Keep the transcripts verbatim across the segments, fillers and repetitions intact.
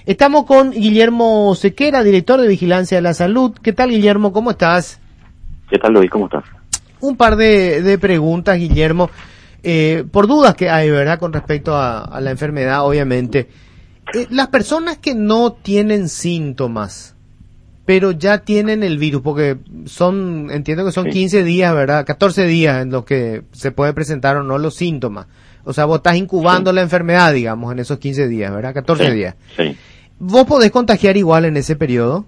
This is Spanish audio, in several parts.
Estamos con Guillermo Sequera, director de Vigilancia de la Salud. ¿Qué tal, Guillermo? ¿Cómo estás? ¿Qué tal, Luis? ¿Cómo estás? Un par de, de preguntas, Guillermo, eh, por dudas que hay, ¿verdad?, con respecto a, a la enfermedad, obviamente. Eh, las personas que no tienen síntomas, pero ya tienen el virus, porque son, entiendo que son sí. quince días, ¿verdad?, catorce días en los que se puede presentar o no los síntomas. O sea, vos estás incubando sí. la enfermedad, digamos, en esos quince días, ¿verdad?, catorce sí. días. Sí. ¿Vos podés contagiar igual en ese periodo?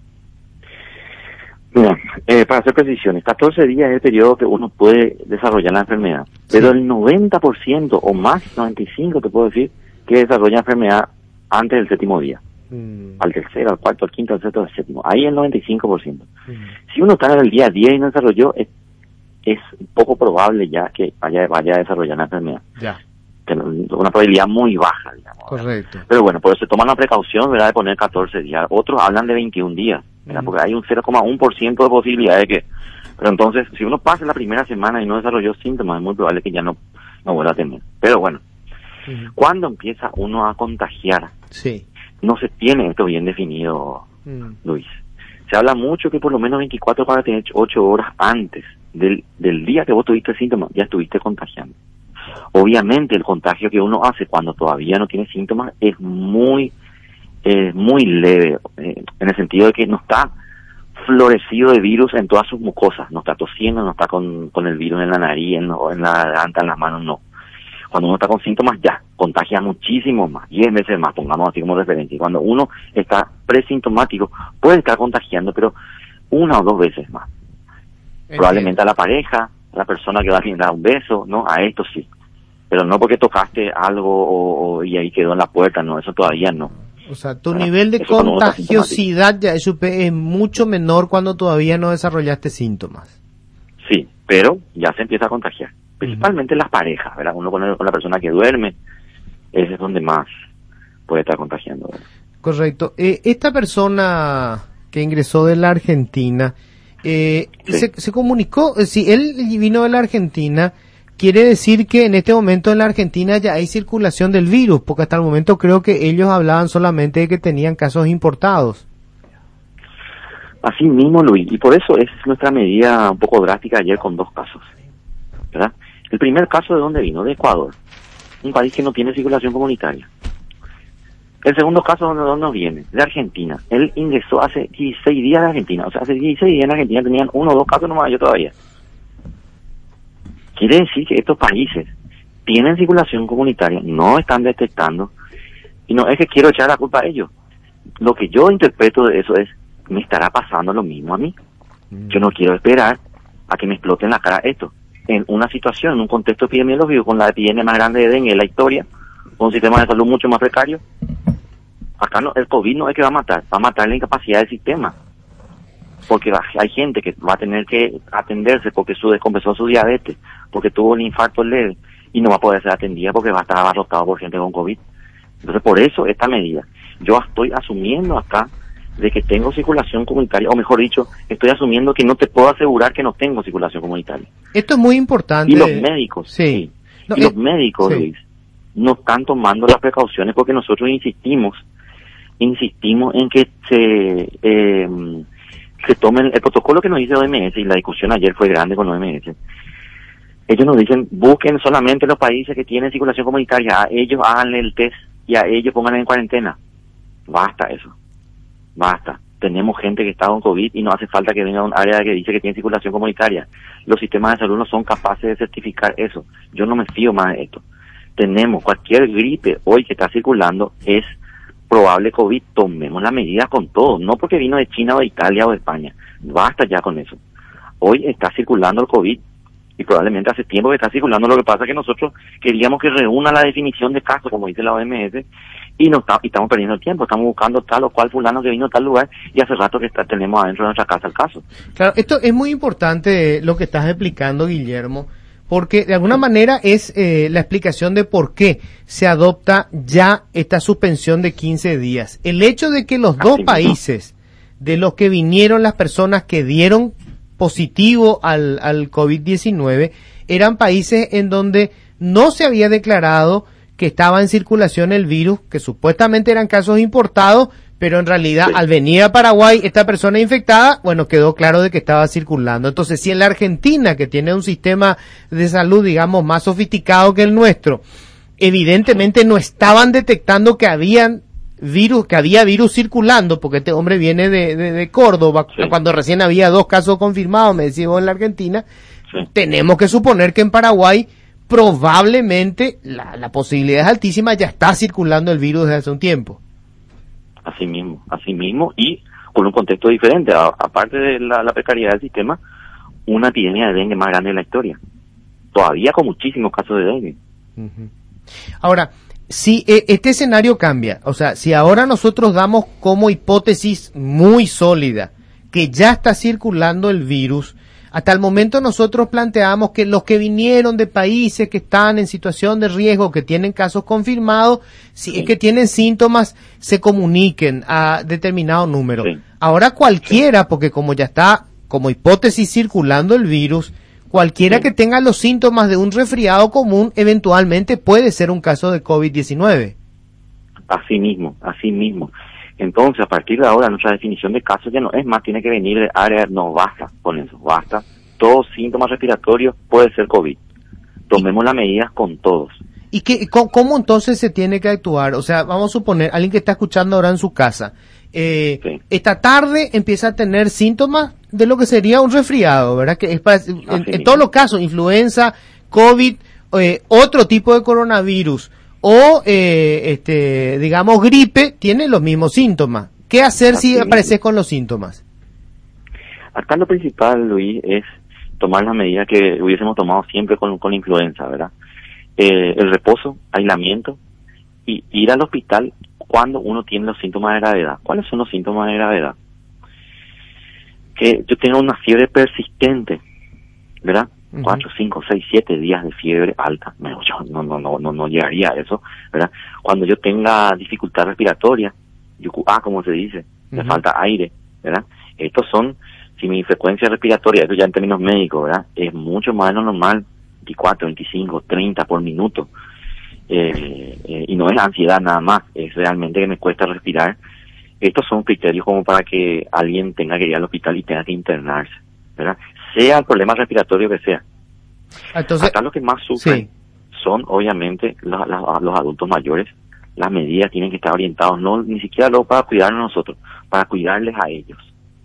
Mira, eh, para hacer precisiones, catorce días es el periodo que uno puede desarrollar la enfermedad, pero sí. el noventa por ciento o más, noventa y cinco por ciento te puedo decir, que desarrolla la enfermedad antes del séptimo día. Mm. Al tercero, al cuarto, al quinto, al sexto, al séptimo. Ahí el noventa y cinco por ciento. Mm. Si uno está en el día diez y no desarrolló, es, es poco probable ya que vaya, vaya a desarrollar la enfermedad. Ya. Una probabilidad muy baja, digamos. Correcto. Pero bueno, por eso se toman la precaución, ¿verdad?, de poner catorce días. Otros hablan de veintiún días, ¿verdad? Mm. Porque hay un cero coma uno por ciento de posibilidad de que... Pero entonces, si uno pasa la primera semana y no desarrolló síntomas, es muy probable que ya no, no vuelva a tener. Pero bueno, mm. cuando empieza uno a contagiar, sí. no se tiene esto bien definido, mm. Luis. Se habla mucho que por lo menos veinticuatro para treinta y ocho horas antes del, del día que vos tuviste síntomas, ya estuviste contagiando. Obviamente el contagio que uno hace cuando todavía no tiene síntomas es muy eh, muy leve, eh, en el sentido de que no está florecido de virus en todas sus mucosas, no está tosiendo, no está con, con el virus en la nariz, en, en la garganta, en las manos, no. Cuando uno está con síntomas ya, contagia muchísimo más, diez veces más, pongamos así como referencia. Y cuando uno está presintomático, puede estar contagiando, pero una o dos veces más. Entiendo. Probablemente a la pareja, a la persona que va a dar un beso, ¿no? A esto sí. Pero no porque tocaste algo o, o, y ahí quedó en la puerta, no, eso todavía no. O sea, tu ¿verdad? Nivel de eso contagiosidad ya es, es mucho menor cuando todavía no desarrollaste síntomas. Sí, pero ya se empieza a contagiar. Principalmente uh-huh. las parejas, ¿verdad? Uno con, el, con la persona que duerme, ese es donde más puede estar contagiando, ¿verdad? Correcto. Eh, esta persona que ingresó de la Argentina, eh, sí. se, se comunicó, si él vino de la Argentina, quiere decir que en este momento en la Argentina ya hay circulación del virus, porque hasta el momento creo que ellos hablaban solamente de que tenían casos importados. Así mismo, Luis, y por eso es nuestra medida un poco drástica ayer con dos casos, ¿verdad? El primer caso, ¿de dónde vino? De Ecuador, un país que no tiene circulación comunitaria. El segundo caso, ¿de dónde viene? De Argentina. Él ingresó hace dieciséis días de Argentina, o sea, hace dieciséis días en Argentina tenían uno o dos casos nomás, yo todavía. Quiere decir que estos países tienen circulación comunitaria, no están detectando, y no es que quiero echar la culpa a ellos. Lo que yo interpreto de eso es, me estará pasando lo mismo a mí. Mm. Yo no quiero esperar a que me explote en la cara esto. En una situación, en un contexto epidemiológico, con la epidemia más grande de dengue en la historia, con un sistema de salud mucho más precario, acá no, el COVID no es que va a matar, va a matar la incapacidad del sistema. Porque hay gente que va a tener que atenderse porque su descompensó su diabetes, porque tuvo un infarto leve y no va a poder ser atendida porque va a estar abarrotado por gente con COVID. Entonces, por eso esta medida. Yo estoy asumiendo acá de que tengo circulación comunitaria, o mejor dicho, estoy asumiendo que no te puedo asegurar que no tengo circulación comunitaria. Esto es muy importante. Y los médicos, sí. sí. No, y eh, los médicos, sí. Luis, no están tomando las precauciones porque nosotros insistimos, insistimos en que se... Eh, se tomen el protocolo que nos dice O M S, y la discusión ayer fue grande con O M S. Ellos nos dicen, busquen solamente los países que tienen circulación comunitaria, a ellos háganle el test y a ellos pongan en cuarentena. Basta eso, basta. Tenemos gente que está con COVID y no hace falta que venga a un área que dice que tiene circulación comunitaria. Los sistemas de salud no son capaces de certificar eso. Yo no me fío más de esto. Tenemos cualquier gripe hoy que está circulando, es probable COVID, tomemos la medida con todo, no porque vino de China o de Italia o de España, basta ya con eso. Hoy está circulando el COVID y probablemente hace tiempo que está circulando, lo que pasa es que nosotros queríamos que reúna la definición de caso, como dice la O M S, y no está, y estamos perdiendo el tiempo, estamos buscando tal o cual fulano que vino a tal lugar y hace rato que está, tenemos adentro de nuestra casa el caso. Claro, esto es muy importante lo que estás explicando, Guillermo, porque de alguna manera es eh, la explicación de por qué se adopta ya esta suspensión de quince días. El hecho de que los dos países de los que vinieron las personas que dieron positivo al, al COVID diecinueve eran países en donde no se había declarado que estaba en circulación el virus, que supuestamente eran casos importados, pero en realidad sí. Al venir a Paraguay esta persona infectada, bueno, quedó claro de que estaba circulando. Entonces, si en la Argentina, que tiene un sistema de salud, digamos, más sofisticado que el nuestro, evidentemente no estaban detectando que habían virus, que había virus circulando, porque este hombre viene de, de, de Córdoba, sí. Cuando recién había dos casos confirmados, me decís vos, en la Argentina, sí. Tenemos que suponer que en Paraguay probablemente la, la posibilidad es altísima, ya está circulando el virus desde hace un tiempo. Así mismo, así mismo, y con un contexto diferente, a, aparte de la, la precariedad del sistema, una epidemia de dengue más grande de la historia, todavía con muchísimos casos de dengue. Uh-huh. Ahora, si eh, este escenario cambia, o sea, si ahora nosotros damos como hipótesis muy sólida que ya está circulando el virus, hasta el momento nosotros planteamos que los que vinieron de países que están en situación de riesgo, que tienen casos confirmados, si sí. Es que tienen síntomas, se comuniquen a determinado número. Sí. Ahora cualquiera, sí. Porque como ya está como hipótesis circulando el virus, cualquiera sí. Que tenga los síntomas de un resfriado común, eventualmente puede ser un caso de COVID diecinueve. Así mismo, así mismo. Entonces, a partir de ahora, nuestra definición de casos ya no es más, tiene que venir de área, no basta con eso, basta. Todos síntomas respiratorios puede ser COVID. Tomemos las medidas con todos. ¿Y qué, cómo entonces se tiene que actuar? O sea, vamos a suponer, alguien que está escuchando ahora en su casa, eh, sí. Esta tarde empieza a tener síntomas de lo que sería un resfriado, ¿verdad? Que es para, en, en todos los casos, influenza, COVID, eh, otro tipo de coronavirus, o eh, este digamos gripe, tiene los mismos síntomas. ¿Qué hacer Así si apareces con los síntomas? Acá lo principal, Luis, es tomar las medidas que hubiésemos tomado siempre con, con la influenza, ¿verdad? Eh, el reposo, aislamiento y ir al hospital cuando uno tiene los síntomas de gravedad. ¿Cuáles son los síntomas de gravedad? Que yo tengo una fiebre persistente, ¿verdad? Cuatro, cinco, seis, siete días de fiebre alta, no, yo no, no, no, no, no llegaría a eso, ¿verdad? Cuando yo tenga dificultad respiratoria, yo, ah, como se dice, uh-huh. Me falta aire, ¿verdad? Estos son, si mi frecuencia respiratoria, eso ya en términos médicos, ¿verdad? Es mucho más de lo normal, veinticuatro, veinticinco, treinta por minuto, eh, eh, y no es ansiedad nada más, es realmente que me cuesta respirar. Estos son criterios como para que alguien tenga que ir al hospital y tenga que internarse, ¿verdad? Sea el problema respiratorio que sea. Entonces, acá los que más sufren sí. Son obviamente los, los, los adultos mayores. Las medidas tienen que estar orientadas, no ni siquiera luego para cuidarnos nosotros, para cuidarles a ellos,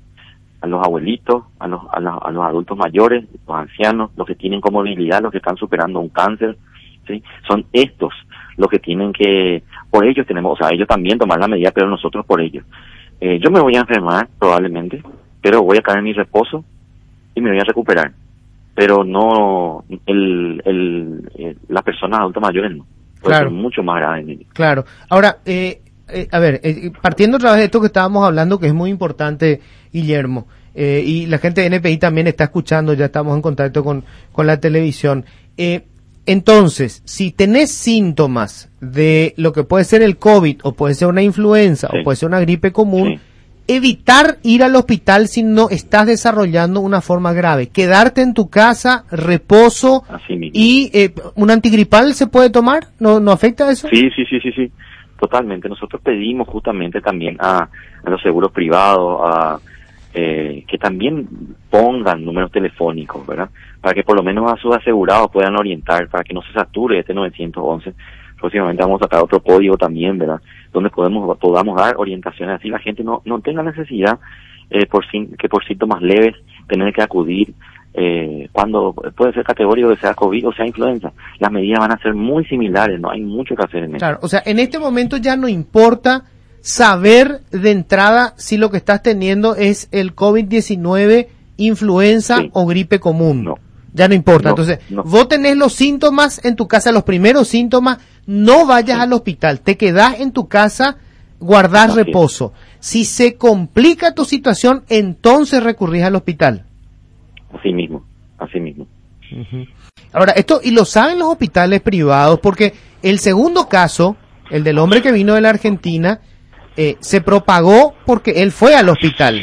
a los abuelitos, a los, a los, a los adultos mayores, los ancianos, los que tienen comorbilidad, los que están superando un cáncer, ¿sí? Son estos los que tienen que, por ellos tenemos, o sea, ellos también tomar la medida, pero nosotros por ellos. Eh, yo me voy a enfermar probablemente, pero voy a caer en mi reposo y me voy a recuperar, pero no el, el, el las personas adultas mayores no, puede claro. Ser mucho más grave. Claro. Ahora, eh, eh, a ver, eh, partiendo otra vez de esto que estábamos hablando, que es muy importante, Guillermo, eh, y la gente de N P I también está escuchando, ya estamos en contacto con, con la televisión. Eh, entonces, si tenés síntomas de lo que puede ser el COVID, o puede ser una influenza, sí. O puede ser una gripe común, sí. Evitar ir al hospital si no estás desarrollando una forma grave. Quedarte en tu casa, reposo y eh, un antigripal se puede tomar. ¿No no afecta eso? Sí, sí, sí, sí, sí. Totalmente. Nosotros pedimos justamente también a, a los seguros privados a eh, que también pongan números telefónicos, ¿verdad? Para que por lo menos a sus asegurados puedan orientar, para que no se sature este novecientos once. Próximamente vamos a sacar otro código también, ¿verdad? Donde podemos podamos dar orientaciones así la gente no no tenga necesidad eh, por que por síntomas leves tener que acudir eh, cuando puede ser categórico que sea COVID o sea influenza. Las medidas van a ser muy similares, no hay mucho que hacer en eso. Claro, o sea, en este momento ya no importa saber de entrada si lo que estás teniendo es el COVID diecinueve, influenza sí. O gripe común. No. Ya no importa. No, Entonces, no. Vos tenés los síntomas en tu casa, los primeros síntomas, no vayas sí. Al hospital, te quedás en tu casa, guardás Así reposo. Es. Si se complica tu situación, entonces recurrís al hospital. Así mismo, así mismo. Uh-huh. Ahora, esto, y lo saben los hospitales privados, porque el segundo caso, el del hombre que vino de la Argentina, eh, se propagó porque él fue al hospital.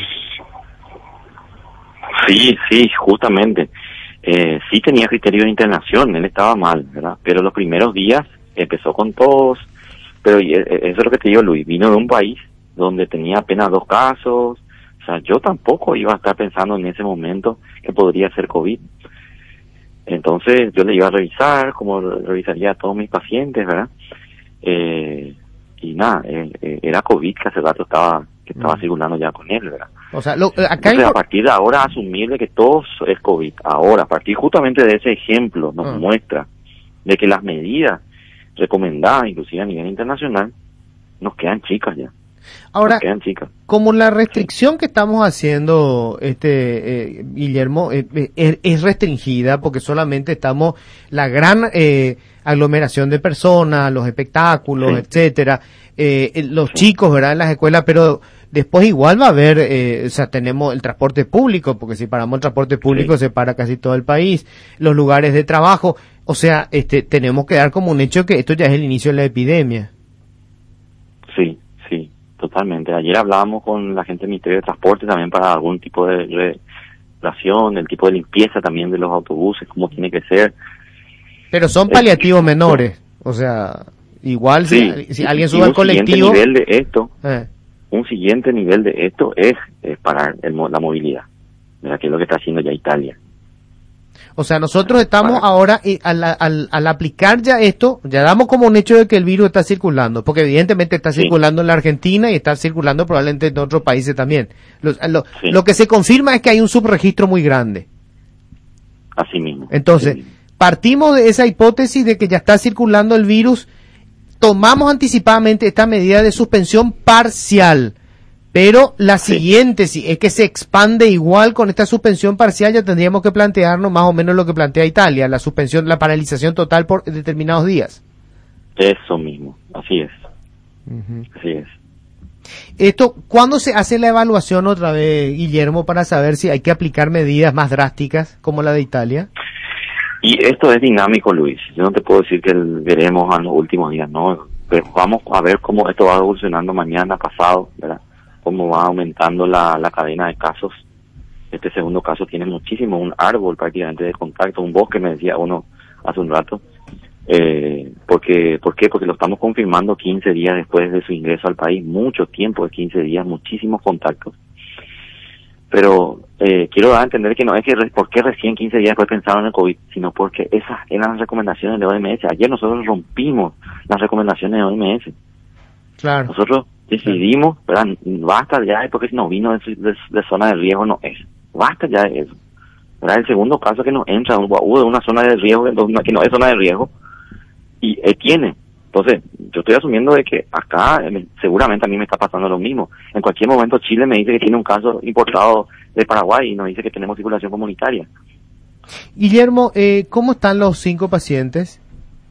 Sí, sí, justamente. Eh, sí tenía criterio de internación, él estaba mal, ¿verdad? Pero los primeros días empezó con tos, pero y- e- eso es lo que te digo, Luis, vino de un país donde tenía apenas dos casos. O sea, yo tampoco iba a estar pensando en ese momento que podría ser COVID. Entonces yo le iba a revisar, como revisaría a todos mis pacientes, ¿verdad? Eh, y nada, eh, eh, era COVID que hace rato estaba que estaba Mm. circulando ya con él, ¿verdad? O sea, lo, acá Entonces, a impor- partir de ahora, asumirle que todo es COVID. Ahora, a partir justamente de ese ejemplo, nos Ah. muestra de que las medidas recomendadas, inclusive a nivel internacional, nos quedan chicas ya. ahora, Nos quedan chicas. como la restricción que estamos haciendo, este eh, Guillermo, eh, eh, es, es restringida porque solamente estamos la gran eh, aglomeración de personas, los espectáculos, Sí. etcétera, eh, eh, los Sí. chicos, ¿verdad? En las escuelas, pero después igual va a haber, eh, o sea, tenemos el transporte público, porque si paramos el transporte público Sí. se para casi todo el país, los lugares de trabajo, o sea, este tenemos que dar como un hecho que esto ya es el inicio de la epidemia. Sí, sí, totalmente. Ayer hablábamos con la gente del Ministerio de Transporte también para algún tipo de regulación, el tipo de limpieza también de los autobuses, cómo tiene que ser. Pero son Eh, paliativos menores, o sea, igual Sí, si, si y- alguien y sube al un siguiente colectivo, nivel de esto, eh, un siguiente nivel de esto es, es parar el mo- la movilidad, ¿verdad? Que es lo que está haciendo ya Italia. o sea, nosotros estamos Para- ahora eh, al, al, al aplicar ya esto, ya damos como un hecho de que el virus está circulando, porque evidentemente está Sí. circulando en la Argentina y está circulando probablemente en otros países también. Lo, lo, Sí. lo que se confirma es que hay un subregistro muy grande. Así mismo. Entonces, Sí. partimos de esa hipótesis de que ya está circulando el virus, tomamos anticipadamente esta medida de suspensión parcial, pero la Sí. siguiente, si es que se expande igual con esta suspensión parcial, ya tendríamos que plantearnos más o menos lo que plantea Italia, la suspensión, la paralización total por determinados días. Eso mismo, así es, así es. Esto, ¿cuándo se hace la evaluación otra vez, Guillermo, para saber si hay que aplicar medidas más drásticas como la de Italia? Y esto es dinámico, Luis. Yo no te puedo decir que el- veremos en los últimos días, no. Pero vamos a ver cómo esto va evolucionando mañana, pasado, ¿verdad? Cómo va aumentando la, la cadena de casos. Este segundo caso tiene muchísimo, un árbol prácticamente de contacto, un bosque, me decía uno hace un rato. Eh, porque, ¿Por qué? Porque lo estamos confirmando quince días después de su ingreso al país, mucho tiempo de quince días, muchísimos contactos. Pero eh, quiero dar a entender que no es que re, por qué recién quince días después pensaron en el COVID, sino porque esas eran las recomendaciones de O M S. Ayer nosotros rompimos las recomendaciones de O M S. Claro. Nosotros decidimos, ¿verdad? Basta ya de porque si nos vino de, de, de zona de riesgo, no es. Basta ya de eso. ¿Verdad? El segundo caso que nos entra hubo de una zona de riesgo que no es zona de riesgo y eh, tiene. Entonces, yo estoy asumiendo de que acá eh, seguramente a mí me está pasando lo mismo. En cualquier momento Chile me dice que tiene un caso importado de Paraguay y nos dice que tenemos circulación comunitaria. Guillermo, eh, ¿cómo están los cinco pacientes?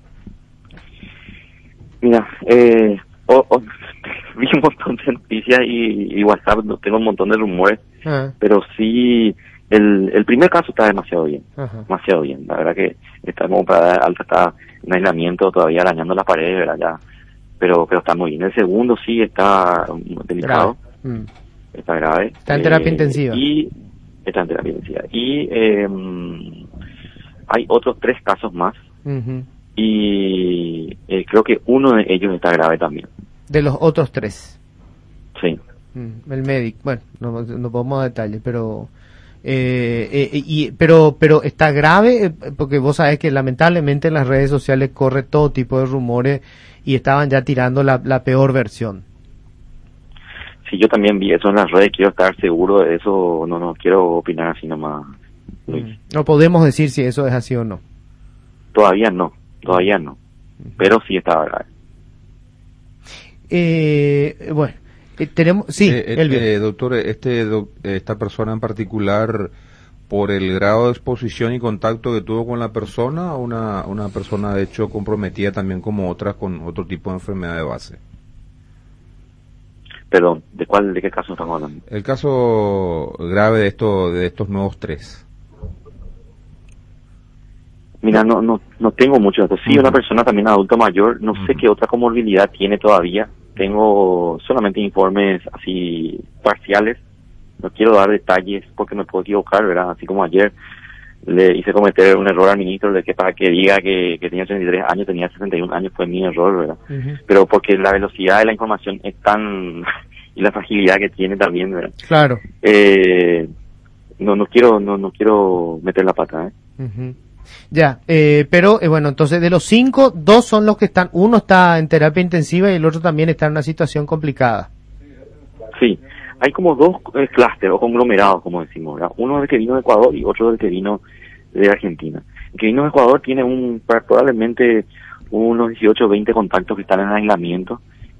Mira, eh, oh, oh, vi un montón de noticias y, y WhatsApp, tengo un montón de rumores, Ah, pero sí, el, el primer caso está demasiado bien, ajá. demasiado bien. La verdad que está como para dar alta, está en aislamiento todavía arañando las paredes, ¿verdad? Ya, pero, pero está muy bien. El segundo sí está delicado, Grave. Mm. está grave. Está en terapia intensiva. Y está en terapia intensiva. Y eh, hay otros tres casos más Ujú. y eh, creo que uno de ellos está grave también. De los otros tres. Sí. Mm, el médico, bueno, no, no podemos dar detalles, pero eh, eh, y pero pero está grave, eh, porque vos sabés que lamentablemente en las redes sociales corre todo tipo de rumores y estaban ya tirando la, la peor versión. Sí, yo también vi eso en las redes, quiero estar seguro de eso, no no quiero opinar así nomás, Luis. Mm. No podemos decir si eso es así o no. Todavía no, todavía no, pero sí estaba grave. Eh, bueno, eh, tenemos, sí, Eh, eh, Elvio. eh, doctor, este, doc- esta persona en particular, por el grado de exposición y contacto que tuvo con la persona, una, una persona de hecho comprometida también como otras con otro tipo de enfermedad de base. Perdón, ¿de cuál, de qué caso estamos hablando? El caso grave de esto, de estos nuevos tres. Mira, no no no tengo mucho datos. Sí, Ujú. una persona también adulto mayor, no sé Ujú. qué otra comorbilidad tiene todavía. Tengo solamente informes así parciales. No quiero dar detalles porque me puedo equivocar, ¿verdad? Así como ayer le hice cometer un error al ministro de que para que diga que, que tenía ochenta y tres años, tenía sesenta y un años, fue mi error, ¿verdad? Uh-huh. Pero porque la velocidad de la información es tan, y la fragilidad que tiene también, ¿verdad? Claro. Eh, no, no quiero, no, no quiero meter la pata, ¿eh? Uh-huh. Ya, eh, pero eh, bueno, entonces de los cinco, dos son los que están, uno está en terapia intensiva y el otro también está en una situación complicada. Sí, hay como dos eh, clústeres o conglomerados, como decimos, ¿verdad? Uno del que vino de Ecuador y otro del que vino de Argentina. El que vino de Ecuador tiene un probablemente unos dieciocho o veinte contactos que están en aislamiento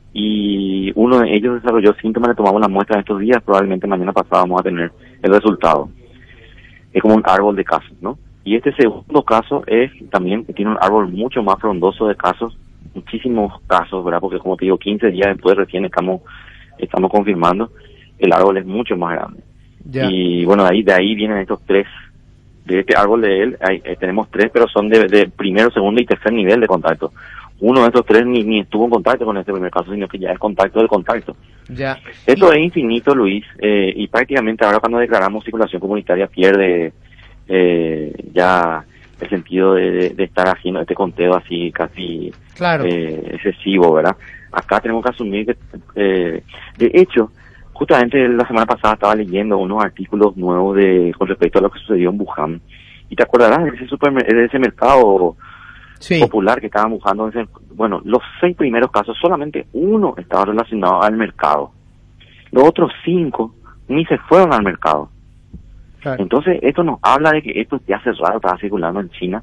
y uno de ellos desarrolló síntomas, le tomamos la muestra en estos días, probablemente mañana pasado vamos a tener el resultado. Es como un árbol de casos, ¿no? Y este segundo caso es también, tiene un árbol mucho más frondoso de casos, muchísimos casos, ¿verdad? Porque como te digo, quince días después recién estamos estamos confirmando, el árbol es mucho más grande. Yeah. Y bueno, de ahí, de ahí vienen estos tres, de este árbol de él, hay, eh, tenemos tres, pero son de, de primero, segundo y tercer nivel de contacto. Uno de estos tres ni, ni estuvo en contacto con este primer caso, sino que ya es contacto del contacto. Yeah. Esto y... es infinito, Luis, eh, y prácticamente ahora cuando declaramos circulación comunitaria pierde eh, ya el sentido de, de, de estar haciendo este conteo así casi claro. eh, excesivo, ¿verdad? Acá tenemos que asumir que, eh, de hecho, justamente la semana pasada estaba leyendo unos artículos nuevos de con respecto a lo que sucedió en Wuhan, y te acordarás de ese, supermer- de ese mercado sí. popular que estaban buscando. Ese, bueno, los seis primeros casos, solamente uno estaba relacionado al mercado. Los otros cinco ni se fueron al mercado. Claro. Entonces, esto nos habla de que esto ya hace rato estaba circulando en China.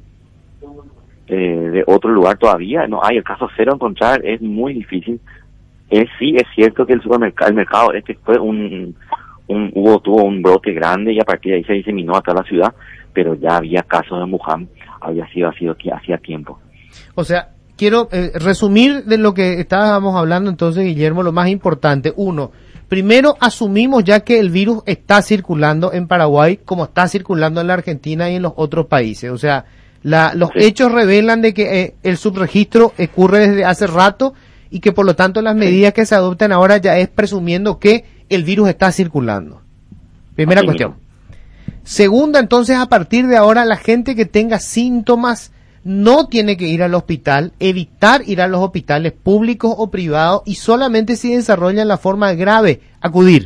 Eh, de otro lugar todavía no hay. El caso cero encontrar es muy difícil. Eh, sí, es cierto que el supermercado, el mercado este fue un, un hubo tuvo un brote grande y a partir de ahí se diseminó a toda la ciudad, pero ya había casos en Wuhan, había sido así hacía tiempo. O sea, quiero eh, resumir de lo que estábamos hablando entonces, Guillermo, lo más importante. Uno, primero asumimos ya que el virus está circulando en Paraguay como está circulando en la Argentina y en los otros países. O sea, la, los sí. hechos revelan de que eh, el subregistro ocurre desde hace rato y que por lo tanto las medidas sí. que se adoptan ahora ya es presumiendo que el virus está circulando. Primera Así cuestión. Mismo. Segunda, entonces, a partir de ahora, la gente que tenga síntomas no tiene que ir al hospital, evitar ir a los hospitales públicos o privados y solamente si desarrollan la forma grave, acudir.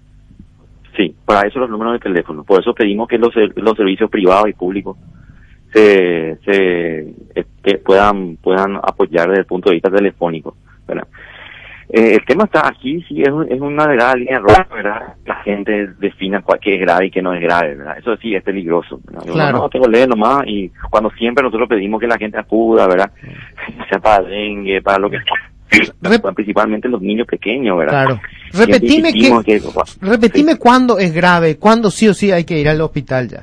Sí, para eso los números de teléfono. Por eso pedimos que los, los servicios privados y públicos se, se este, puedan puedan apoyar desde el punto de vista telefónico, ¿verdad? Eh, el tema está aquí, sí, es, es una delgada línea roja, ¿verdad? La gente defina cuál que es grave y que no es grave, ¿verdad? Eso sí es peligroso, ¿verdad? Claro. No, tengo ley nomás, y cuando siempre nosotros pedimos que la gente acuda, ¿verdad? Sea para dengue, para lo que sea, Rep- principalmente los niños pequeños, ¿verdad? Claro. Repetime que, que repetime sí. cuándo es grave, cuándo sí o sí hay que ir al hospital ya.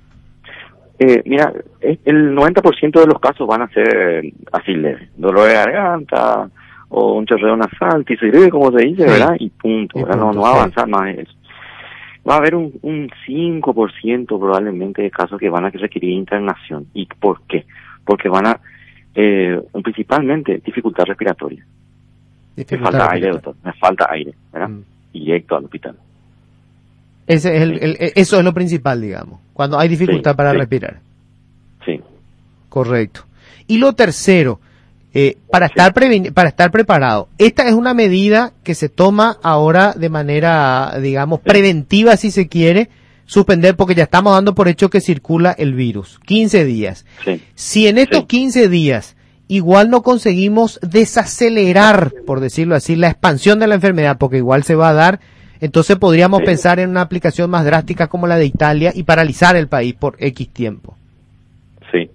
Eh, mira, el noventa por ciento de los casos van a ser así leves, dolor de garganta o un chorreo nasal, tiroides, como se dice, sí. ¿verdad? Y punto, y ¿verdad? Punto, no, no va a avanzar sí. más eso. Va a haber un, un cinco por ciento probablemente de casos que van a requerir internación. ¿Y por qué? Porque van a, eh, principalmente, dificultad respiratoria. Dificultad me falta aire, doctor, me falta aire, ¿verdad? Mm. Directo al hospital. Ese es el, el, eso es lo principal, digamos, cuando hay dificultad sí, para sí. respirar. Sí. Correcto. Y lo tercero, eh, para sí. estar preveni- para estar preparado, esta es una medida que se toma ahora de manera, digamos, sí. preventiva, si se quiere, suspender, porque ya estamos dando por hecho que circula el virus. quince días. Sí. Si en estos sí. quince días igual no conseguimos desacelerar, por decirlo así, la expansión de la enfermedad, porque igual se va a dar, entonces podríamos sí. pensar en una aplicación más drástica como la de Italia y paralizar el país por X tiempo. Sí.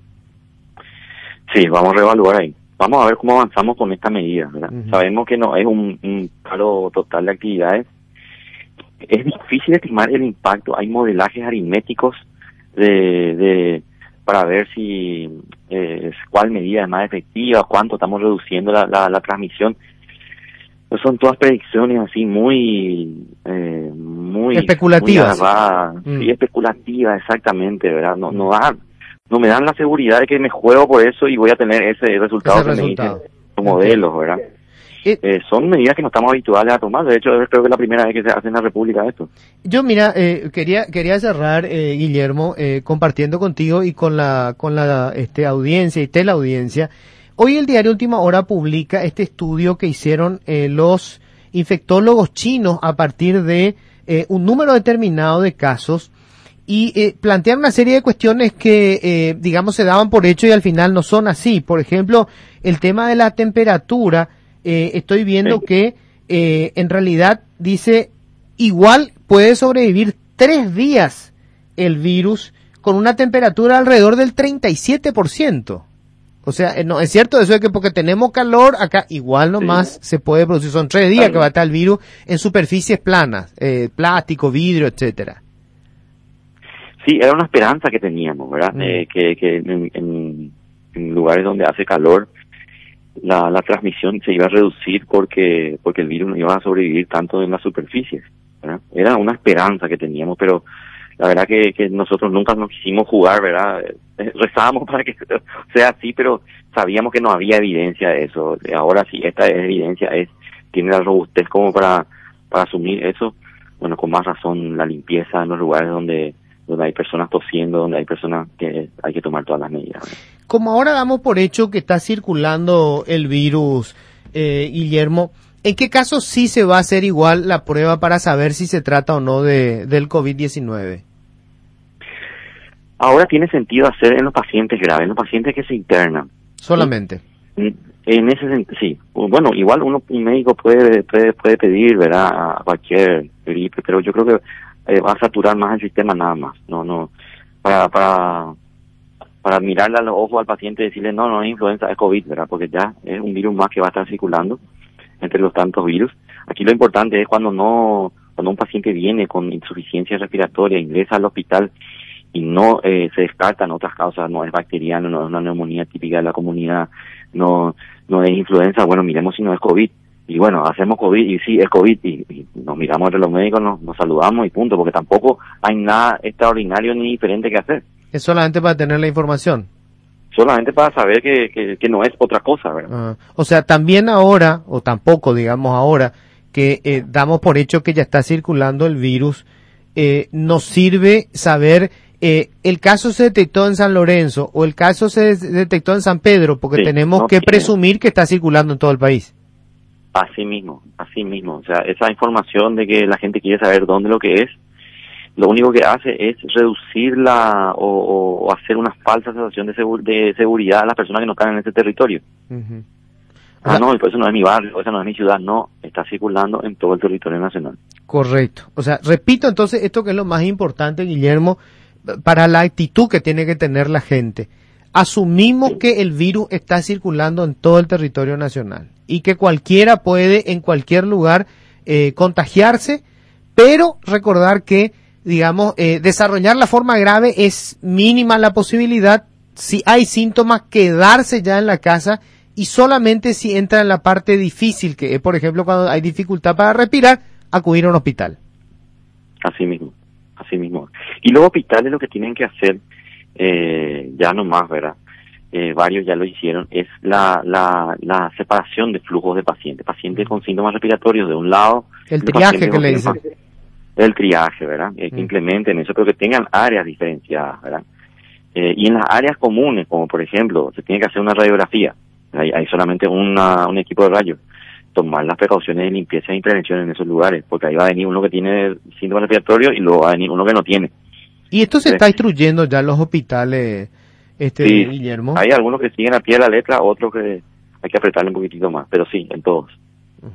Sí, vamos a reevaluar ahí. Vamos a ver cómo avanzamos con esta medida, ¿verdad? Uh-huh. Sabemos que no es un, un paro total de actividades. Es difícil estimar el impacto. Hay modelajes aritméticos de, de para ver si eh, cuál medida es más efectiva, cuánto estamos reduciendo la, la, la transmisión. Son todas predicciones así muy eh, muy especulativas, muy mm. sí, especulativas, exactamente, ¿verdad? No no dan, no me dan la seguridad de que me juego por eso y voy a tener ese resultado ese que resultado. me dicen los modelos, ¿verdad? Eh, eh, son medidas que no estamos habituales a tomar. De hecho, creo que es la primera vez que se hace en la República esto. Yo, mira, eh, quería quería cerrar, eh, Guillermo, eh, compartiendo contigo y con la con la este audiencia y teleaudiencia. Hoy el diario Última Hora publica este estudio que hicieron eh, los infectólogos chinos a partir de eh, un número determinado de casos y eh, plantean una serie de cuestiones que, eh, digamos, se daban por hecho y al final no son así. Por ejemplo, el tema de la temperatura. Eh, estoy viendo sí. que eh, en realidad dice igual puede sobrevivir tres días el virus con una temperatura alrededor del treinta y siete por ciento. O sea, eh, no es cierto eso de que porque tenemos calor acá igual nomás sí. se puede producir. Son tres días claro. que va a estar el virus en superficies planas, eh, plástico, vidrio, etcétera. Sí, era una esperanza que teníamos, ¿verdad? Mm. Eh, que que en, en, en lugares donde hace calor La, la transmisión se iba a reducir porque porque el virus no iba a sobrevivir tanto en las superficies, ¿verdad? Era una esperanza que teníamos, pero la verdad que, que nosotros nunca nos quisimos jugar, ¿verdad? Rezábamos para que sea así, pero sabíamos que no había evidencia de eso. Ahora sí, esta evidencia es tiene la robustez como para para asumir eso. Bueno, con más razón la limpieza en los lugares donde donde hay personas tosiendo, donde hay personas que hay que tomar todas las medidas. Como ahora damos por hecho que está circulando el virus, eh, Guillermo, ¿en qué caso sí se va a hacer igual la prueba para saber si se trata o no de del COVID diecinueve? Ahora tiene sentido hacer en los pacientes graves, en los pacientes que se internan. Solamente. En, en ese sentido, sí. Bueno, igual uno, un médico puede puede puede pedir, ¿verdad?, a cualquier gripe, pero yo creo que eh, va a saturar más el sistema nada más. No, no, para para para mirarle a los ojos al paciente y decirle, no, no es influenza, es COVID, ¿verdad? Porque ya es un virus más que va a estar circulando entre los tantos virus. Aquí lo importante es cuando no, cuando un paciente viene con insuficiencia respiratoria, ingresa al hospital y no eh, se descartan otras causas, no es bacteriano, no es una neumonía típica de la comunidad, no no es influenza, bueno, miremos si no es COVID. Y bueno, hacemos COVID y sí, es COVID y, y nos miramos entre los médicos, nos, nos saludamos y punto, porque tampoco hay nada extraordinario ni diferente que hacer. Es solamente para tener la información. Solamente para saber que, que, que no es otra cosa, ¿verdad? Ah, o sea, también ahora, o tampoco, digamos ahora, que eh, damos por hecho que ya está circulando el virus, eh, nos sirve saber, eh, el caso se detectó en San Lorenzo o el caso se detectó en San Pedro, porque sí, tenemos no que tiene. presumir que está circulando en todo el país. Así mismo, así mismo. O sea, esa información de que la gente quiere saber dónde lo que es, lo único que hace es reducir la o, o hacer una falsa sensación de, segur, de seguridad a las personas que no están en ese territorio. Uh-huh. Ah, no, eso no es mi barrio, esa no es mi ciudad, no, está circulando en todo el territorio nacional. Correcto. O sea, repito entonces esto que es lo más importante, Guillermo, para la actitud que tiene que tener la gente. Asumimos sí. que el virus está circulando en todo el territorio nacional y que cualquiera puede en cualquier lugar eh, contagiarse, pero recordar que digamos, eh, desarrollar la forma grave es mínima la posibilidad. Si hay síntomas, quedarse ya en la casa y solamente si entra en la parte difícil, que es, por ejemplo, cuando hay dificultad para respirar, acudir a un hospital. Así mismo, así mismo. Y los hospitales lo que tienen que hacer, eh, ya nomás, ¿verdad? Eh, varios ya lo hicieron, es la, la, la separación de flujos de pacientes. Pacientes con síntomas respiratorios de un lado. El triaje que le dicen. El triaje, ¿verdad? Eh, que mm. implementen eso, pero que tengan áreas diferenciadas, ¿verdad? Eh, y en las áreas comunes, como por ejemplo, se tiene que hacer una radiografía, hay, hay solamente una, un equipo de rayos, tomar las precauciones de limpieza y prevención en esos lugares, porque ahí va a venir uno que tiene síntomas respiratorios y luego va a venir uno que no tiene. Y esto se ¿sí? está instruyendo ya en los hospitales, este sí, Guillermo. Hay algunos que siguen a pie de la letra, otros que hay que apretarle un poquitito más, pero sí, en todos. Uh-huh.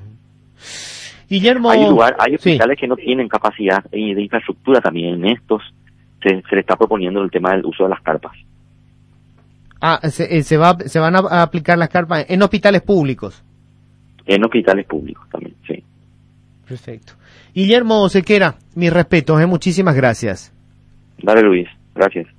Guillermo, hay lugar, hay hospitales sí. que no tienen capacidad de infraestructura también. En estos se, se le está proponiendo el tema del uso de las carpas. Ah, se, se va, se van a aplicar las carpas en hospitales públicos. En hospitales públicos también, sí. Perfecto. Guillermo Sequera, mis respetos, eh, muchísimas gracias. Dale, Luis, gracias.